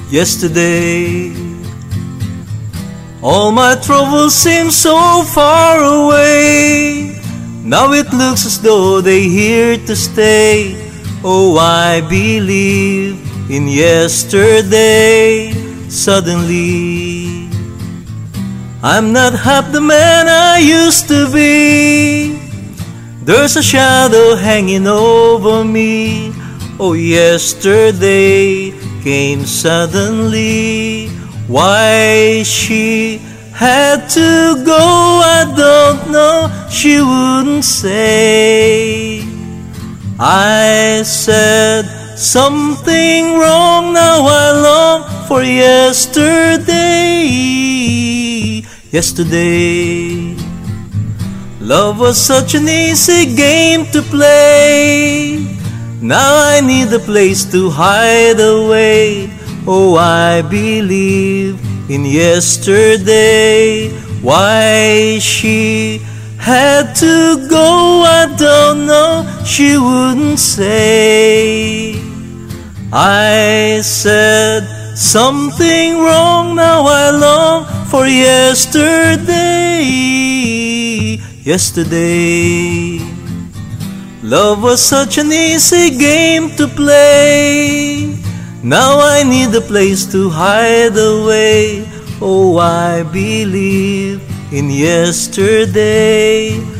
yesterday. All my troubles seem so far away. Now it looks as though they're here to stay. Oh, I believe in yesterday. Suddenly, I'm not half the man I used to be. There's a shadow hanging over me. Oh, yesterday came suddenly. Why she had to go, I don't know, she wouldn't say. I said something wrong, now I long for yesterday. Yesterday, love was such an easy game to play. Now I need a place to hide away. Oh, I believe in yesterday. Why she had to go, I don't know, she wouldn't say. I said something wrong, now I long for yesterday. Yesterday, love was such an easy game to play. Now I need a place to hide away. Oh, I believe in yesterday.